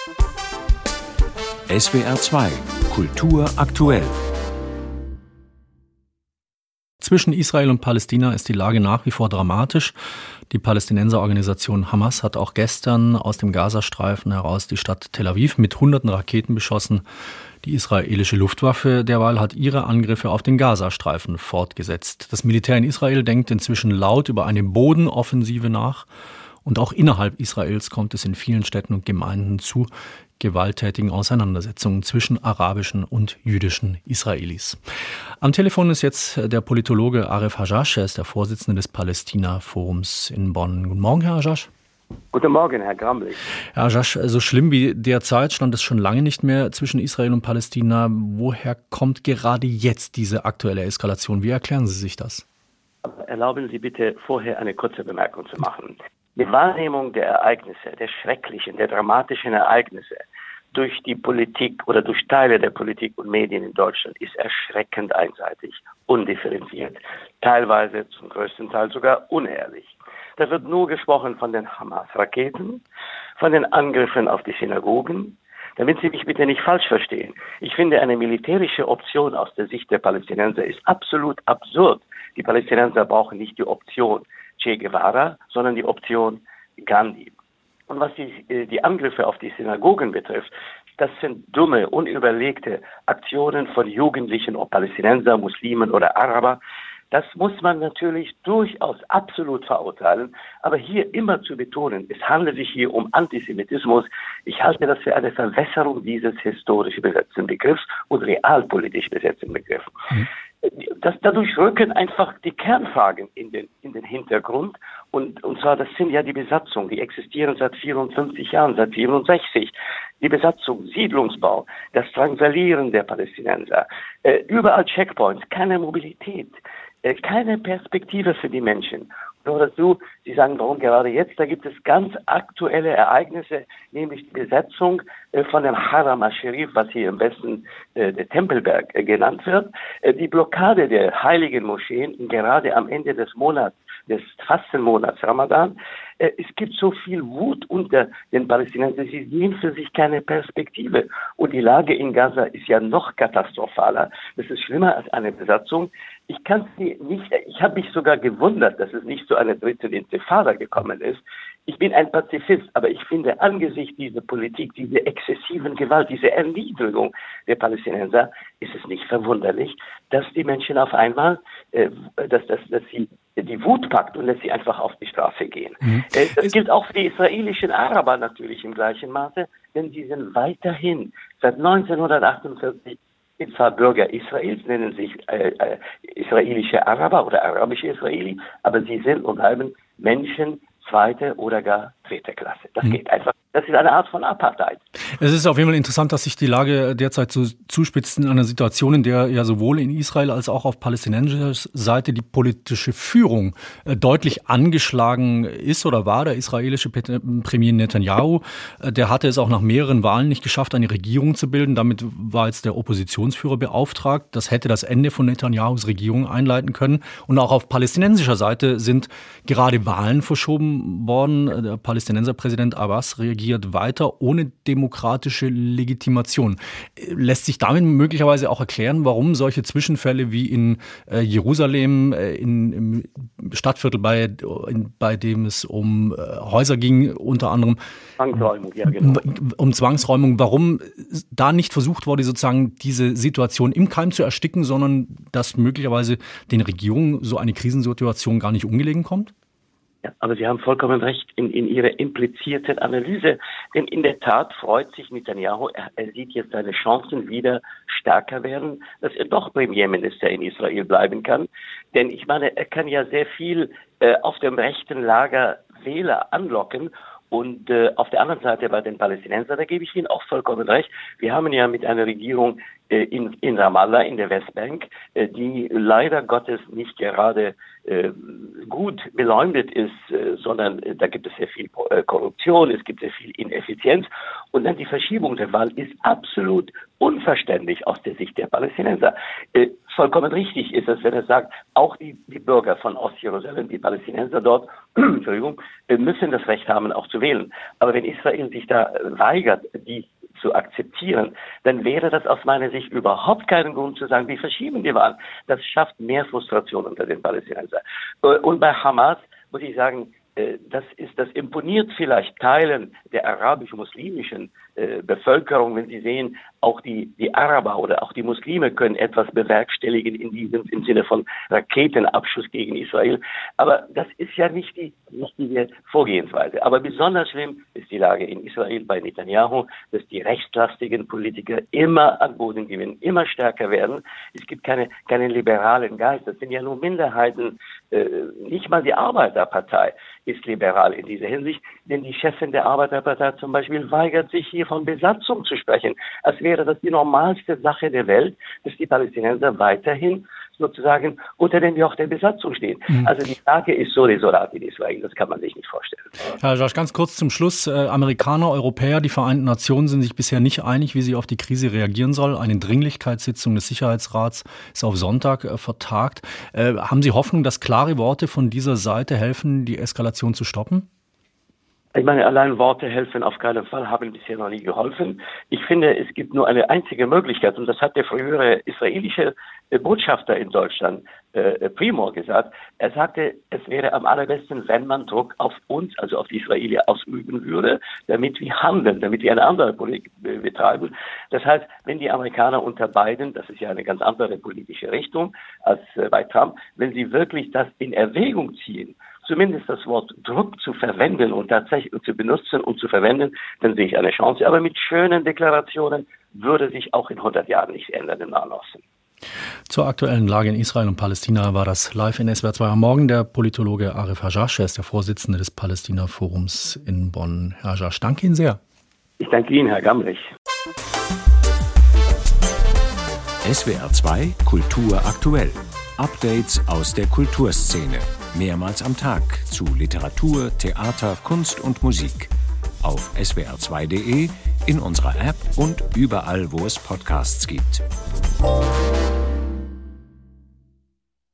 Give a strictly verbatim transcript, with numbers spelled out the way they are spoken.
S W R zwei Kultur aktuell. Zwischen Israel und Palästina ist die Lage nach wie vor dramatisch. Die Palästinenserorganisation Hamas hat auch gestern aus dem Gazastreifen heraus die Stadt Tel Aviv mit hunderten Raketen beschossen. Die israelische Luftwaffe derweil hat ihre Angriffe auf den Gazastreifen fortgesetzt. Das Militär in Israel denkt inzwischen laut über eine Bodenoffensive nach. Und auch innerhalb Israels kommt es in vielen Städten und Gemeinden zu gewalttätigen Auseinandersetzungen zwischen arabischen und jüdischen Israelis. Am Telefon ist jetzt der Politologe Aref Hajjasch, er ist der Vorsitzende des Palästina-Forums in Bonn. Guten Morgen, Herr Hajjasch. Guten Morgen, Herr Gramlich. Herr Hajjasch, so schlimm wie derzeit stand es schon lange nicht mehr zwischen Israel und Palästina. Woher kommt gerade jetzt diese aktuelle Eskalation? Wie erklären Sie sich das? Erlauben Sie bitte vorher eine kurze Bemerkung zu machen. Die Wahrnehmung der Ereignisse, der schrecklichen, der dramatischen Ereignisse durch die Politik oder durch Teile der Politik und Medien in Deutschland ist erschreckend einseitig, undifferenziert, teilweise zum größten Teil sogar unehrlich. Da wird nur gesprochen von den Hamas-Raketen, von den Angriffen auf die Synagogen. Damit Sie mich bitte nicht falsch verstehen. Ich finde, eine militärische Option aus der Sicht der Palästinenser ist absolut absurd. Die Palästinenser brauchen nicht die Option Che Guevara, sondern die Option Gandhi. Und was die, die Angriffe auf die Synagogen betrifft, das sind dumme, unüberlegte Aktionen von Jugendlichen, ob Palästinenser, Muslimen oder Araber. Das muss man natürlich durchaus absolut verurteilen, aber hier immer zu betonen, es handelt sich hier um Antisemitismus. Ich halte das für eine Verwässerung dieses historisch besetzten Begriffs und realpolitisch besetzten Begriffs. Mhm. Das, dadurch rücken einfach die Kernfragen in den, in den Hintergrund. Und, und zwar, das sind ja die Besatzungen, die existieren seit vierundfünfzig Jahren, seit vierundsechzig. Die Besatzung, Siedlungsbau, das Drangsalieren der Palästinenser, äh, überall Checkpoints, keine Mobilität, äh, keine Perspektive für die Menschen. Nur dazu, Sie sagen, warum gerade jetzt? Da gibt es ganz aktuelle Ereignisse, nämlich die Besetzung äh, von dem Haram al-Sharif, was hier im Westen äh, der Tempelberg äh, genannt wird, äh, die Blockade der heiligen Moscheen, gerade am Ende des Monats, des Fastenmonats Ramadan. Äh, es gibt so viel Wut unter den Palästinensern, sie sehen für sich keine Perspektive. Und die Lage in Gaza ist ja noch katastrophaler. Das ist schlimmer als eine Besatzung. Ich kann sie nicht, ich habe mich sogar gewundert, dass es nicht zu einer dritten Intifada gekommen ist. Ich bin ein Pazifist, aber ich finde, angesichts dieser Politik, dieser exzessiven Gewalt, dieser Erniedrigung der Palästinenser, ist es nicht verwunderlich, dass die Menschen auf einmal, äh, dass, dass, dass sie die Wut packt und dass sie einfach auf die Straße gehen. Mhm. Äh, das gilt auch für die israelischen Araber natürlich im gleichen Maße, denn sie sind weiterhin seit neunzehnhundertachtundvierzig zwar Bürger Israels, nennen sich äh, äh, israelische Araber oder arabische Israeli, aber sie sind und bleiben Menschen zweite oder gar dritte Klasse. Das geht einfach. Das ist eine Art von Apartheid. Es ist auf jeden Fall interessant, dass sich die Lage derzeit so zuspitzt in einer Situation, in der ja sowohl in Israel als auch auf palästinensischer Seite die politische Führung deutlich angeschlagen ist oder war. Der israelische Premier Netanyahu, der hatte es auch nach mehreren Wahlen nicht geschafft, eine Regierung zu bilden. Damit war jetzt der Oppositionsführer beauftragt. Das hätte das Ende von Netanyahus Regierung einleiten können. Und auch auf palästinensischer Seite sind gerade Wahlen verschoben worden. Der Palästinenser Präsident Abbas reagiert weiter ohne demokratische Legitimation. Lässt sich damit möglicherweise auch erklären, warum solche Zwischenfälle wie in äh, Jerusalem, äh, in, im Stadtviertel, bei, in, bei dem es um äh, Häuser ging, unter anderem Zwangsräumung, ja, genau. um Zwangsräumung, warum da nicht versucht wurde, sozusagen diese Situation im Keim zu ersticken, sondern dass möglicherweise den Regierungen so eine Krisensituation gar nicht ungelegen kommt? Ja, aber Sie haben vollkommen recht in, in Ihrer implizierten Analyse. Denn in der Tat freut sich Netanyahu, er, er sieht jetzt seine Chancen wieder stärker werden, dass er doch Premierminister in Israel bleiben kann. Denn ich meine, er kann ja sehr viel äh, auf dem rechten Lager Wähler anlocken. Und äh, auf der anderen Seite bei den Palästinensern, da gebe ich Ihnen auch vollkommen recht. Wir haben ja mit einer Regierung äh, in, in Ramallah, in der Westbank, äh, die leider Gottes nicht gerade äh, gut beleumdet ist, äh, sondern äh, da gibt es sehr viel äh, Korruption, es gibt sehr viel Ineffizienz. Und dann die Verschiebung der Wahl ist absolut unverständlich aus der Sicht der Palästinenser. Äh, vollkommen richtig ist es, wenn er sagt, auch die, die Bürger von Ostjerusalem, die Palästinenser dort, Entschuldigung, müssen das Recht haben, auch zu wählen. Aber wenn Israel sich da weigert, die zu akzeptieren, dann wäre das aus meiner Sicht überhaupt keinen Grund zu sagen, wir verschieben die Wahl. Das schafft mehr Frustration unter den Palästinensern. Und bei Hamas muss ich sagen, das ist, das imponiert vielleicht Teilen der arabisch-muslimischen äh, Bevölkerung, wenn sie sehen, auch die, die Araber oder auch die Muslime können etwas bewerkstelligen in diesem, im Sinne von Raketenabschuss gegen Israel. Aber das ist ja nicht die richtige Vorgehensweise. Aber besonders schlimm ist die Lage in Israel bei Netanyahu, dass die rechtslastigen Politiker immer an Boden gewinnen, immer stärker werden. Es gibt keine, keinen liberalen Geist. Das sind ja nur Minderheiten, äh, nicht mal die Arbeiterpartei ist liberal in dieser Hinsicht, denn die Chefin der Arbeiterpartei zum Beispiel weigert sich hier von Besatzung zu sprechen. Als wäre das die normalste Sache der Welt, dass die Palästinenser weiterhin sozusagen unter dem Joch der Besatzung stehen. Mhm. Also die Lage ist so desolat in Israel, das kann man sich nicht vorstellen. Herr Josh, ganz kurz zum Schluss. Äh, Amerikaner, Europäer, die Vereinten Nationen sind sich bisher nicht einig, wie sie auf die Krise reagieren soll. Eine Dringlichkeitssitzung des Sicherheitsrats ist auf Sonntag äh, vertagt. Äh, haben Sie Hoffnung, dass klare Worte von dieser Seite helfen, die Eskalation zu stoppen? Ich meine, allein Worte helfen auf keinen Fall, haben bisher noch nie geholfen. Ich finde, es gibt nur eine einzige Möglichkeit, und das hat der frühere israelische Botschafter in Deutschland, äh, Primor, gesagt. Er sagte, es wäre am allerbesten, wenn man Druck auf uns, also auf die Israelis, ausüben würde, damit wir handeln, damit wir eine andere Politik betreiben. Das heißt, wenn die Amerikaner unter Biden, das ist ja eine ganz andere politische Richtung als äh, bei Trump, wenn sie wirklich das in Erwägung ziehen, zumindest das Wort Druck zu verwenden und tatsächlich zu benutzen und zu verwenden, dann sehe ich eine Chance. Aber mit schönen Deklarationen würde sich auch in hundert Jahren nichts ändern im Nahen Osten. Zur aktuellen Lage in Israel und Palästina war das live in S W R zwei am Morgen. Der Politologe Aref Hajash, er ist der Vorsitzende des Palästina-Forums in Bonn. Herr Hajash, danke Ihnen sehr. Ich danke Ihnen, Herr Gamrich. S W R zwei Kultur aktuell. Updates aus der Kulturszene. Mehrmals am Tag zu Literatur, Theater, Kunst und Musik. Auf S W R zwei Punkt de, in unserer App und überall, wo es Podcasts gibt.